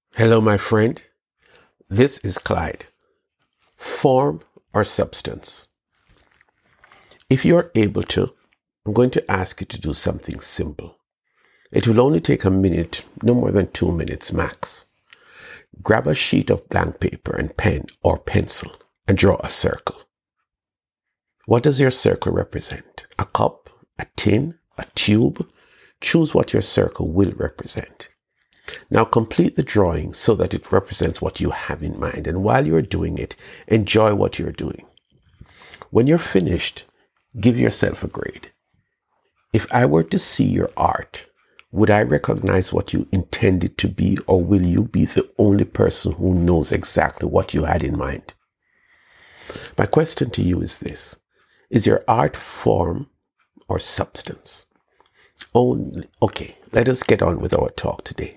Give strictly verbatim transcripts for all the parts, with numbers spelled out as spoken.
Hello, my friend. This is Clyde. Form or substance? If you are able to, I'm going to ask you to do something simple. It will only take a minute, no more than two minutes max. Grab a sheet of blank paper and pen or pencil and draw a circle. What does your circle represent? A cup, a tin, a tube? Choose what your circle will represent. Now complete the drawing so that it represents what you have in mind, and while you're doing it, enjoy what you're doing. When you're finished, give yourself a grade. If I were to see your art, would I recognize what you intended to be, or will you be the only person who knows exactly what you had in mind? My question to you is this: is your art form or substance? Only, okay, let us get on with our talk today.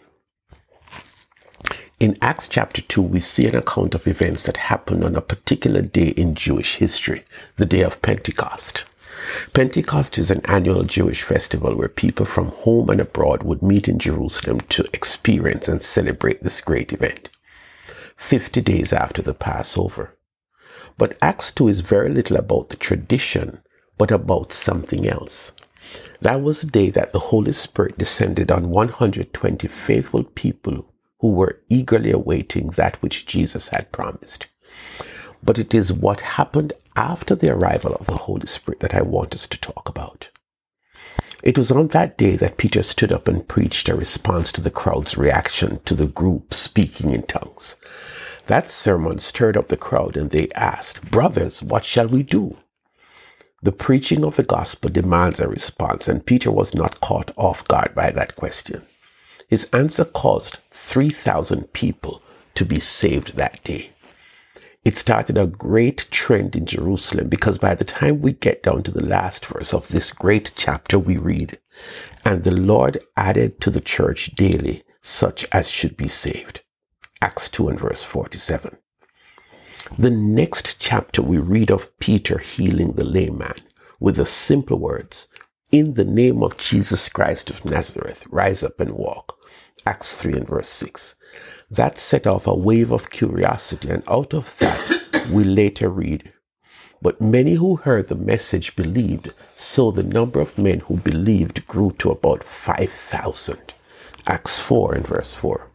In Acts chapter two, we see an account of events that happened on a particular day in Jewish history, the day of Pentecost. Pentecost is an annual Jewish festival where people from home and abroad would meet in Jerusalem to experience and celebrate this great event, fifty days after the Passover. But Acts two is very little about the tradition, but about something else. That was the day that the Holy Spirit descended on one hundred twenty faithful people who were eagerly awaiting that which Jesus had promised. But it is what happened after the arrival of the Holy Spirit that I want us to talk about. It was on that day that Peter stood up and preached a response to the crowd's reaction to the group speaking in tongues. That sermon stirred up the crowd, and they asked, "Brothers, what shall we do?" The preaching of the gospel demands a response, and Peter was not caught off guard by that question. His answer caused three thousand people to be saved that day. It started a great trend in Jerusalem, because by the time we get down to the last verse of this great chapter, we read, "And the Lord added to the church daily such as should be saved." Acts two and verse forty-seven. The next chapter we read of Peter healing the lame man with the simple words, "In the name of Jesus Christ of Nazareth, rise up and walk." Acts three and verse six. That set off a wave of curiosity, and out of that we later read, "But many who heard the message believed, so the number of men who believed grew to about five thousand. Acts four and verse four.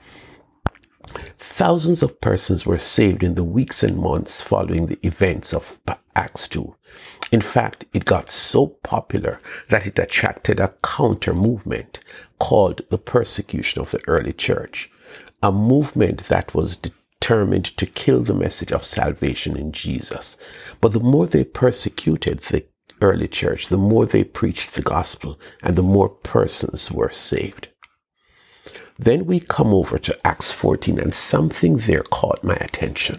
Thousands of persons were saved in the weeks and months following the events of Acts two. In fact, it got so popular that it attracted a counter movement called the persecution of the early church, a movement that was determined to kill the message of salvation in Jesus. But the more they persecuted the early church, the more they preached the gospel, and the more persons were saved. Then we come over to Acts fourteen, and something there caught my attention.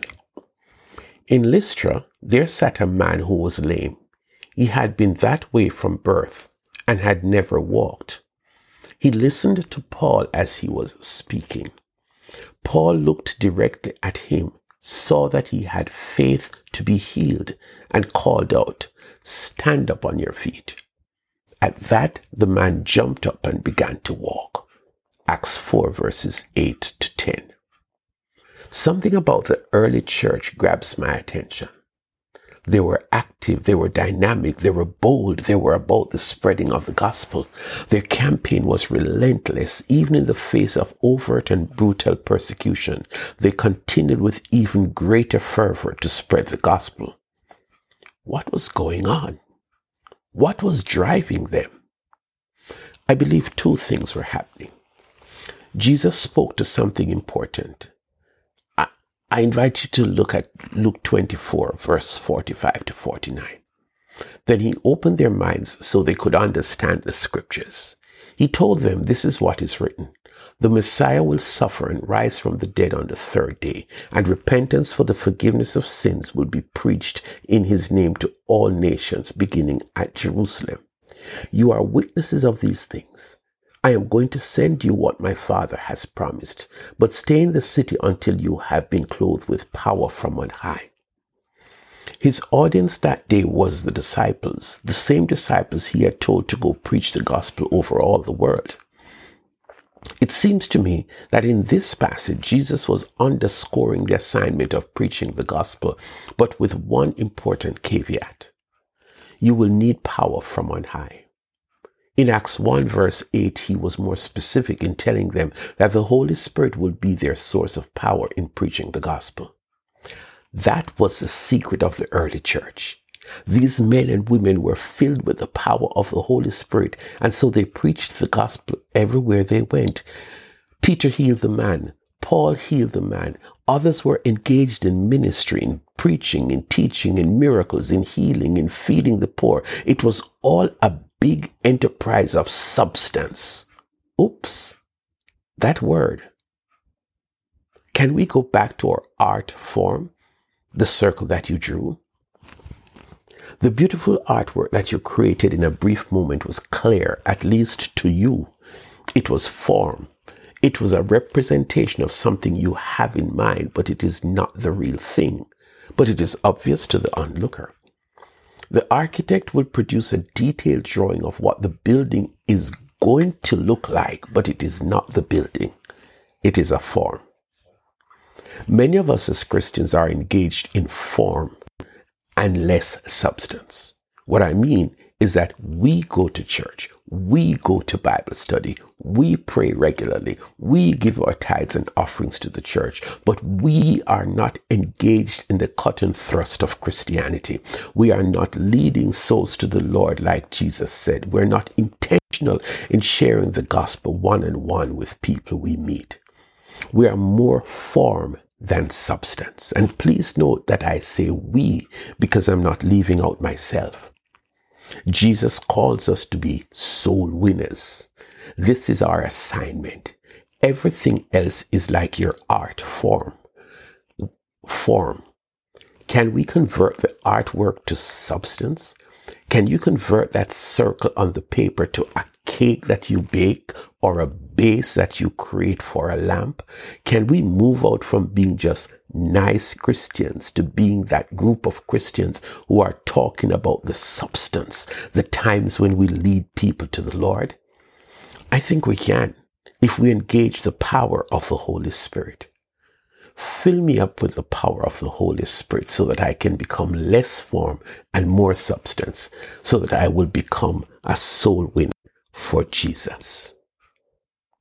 In Lystra, there sat a man who was lame. He had been that way from birth and had never walked. He listened to Paul as he was speaking. Paul looked directly at him, saw that he had faith to be healed, and called out, "Stand up on your feet." At that, the man jumped up and began to walk. Acts four verses eight to ten. Something about the early church grabs my attention. They were active, they were dynamic, they were bold, they were about the spreading of the gospel. Their campaign was relentless, even in the face of overt and brutal persecution. They continued with even greater fervor to spread the gospel. What was going on? What was driving them? I believe two things were happening. Jesus spoke to something important. I, I invite you to look at Luke twenty-four, verse forty-five to forty-nine. Then he opened their minds so they could understand the scriptures. He told them, "This is what is written. The Messiah will suffer and rise from the dead on the third day, and repentance for the forgiveness of sins will be preached in his name to all nations, beginning at Jerusalem. You are witnesses of these things. I am going to send you what my Father has promised, but stay in the city until you have been clothed with power from on high." His audience that day was the disciples, the same disciples he had told to go preach the gospel over all the world. It seems to me that in this passage, Jesus was underscoring the assignment of preaching the gospel, but with one important caveat. You will need power from on high. In Acts one verse eight, he was more specific in telling them that the Holy Spirit will be their source of power in preaching the gospel. That was the secret of the early church. These men and women were filled with the power of the Holy Spirit, and so they preached the gospel everywhere they went. Peter healed the man. Paul healed the man. Others were engaged in ministry, in preaching, in teaching, in miracles, in healing, in feeding the poor. It was all a big enterprise of substance. Oops, that word. Can we go back to our art form, the circle that you drew? The beautiful artwork that you created in a brief moment was clear, at least to you. It was form. It was a representation of something you have in mind, but it is not the real thing. But it is obvious to the onlooker. The architect will produce a detailed drawing of what the building is going to look like, but it is not the building. It is a form. Many of us as Christians are engaged in form and less substance. What I mean is that we go to church, we go to Bible study, we pray regularly, we give our tithes and offerings to the church, but we are not engaged in the cut and thrust of Christianity. We are not leading souls to the Lord like Jesus said. We're not intentional in sharing the gospel one on one with people we meet. We are more form than substance. And please note that I say we because I'm not leaving out myself. Jesus calls us to be soul winners. This is our assignment. Everything else is like your art form. Form. Can we convert the artwork to substance? Can you convert that circle on the paper to a cake that you bake or a base that you create for a lamp? Can we move out from being just nice Christians to being that group of Christians who are talking about the substance, the times when we lead people to the Lord? I think we can if we engage the power of the Holy Spirit. Fill me up with the power of the Holy Spirit so that I can become less form and more substance, so that I will become a soul winner for Jesus.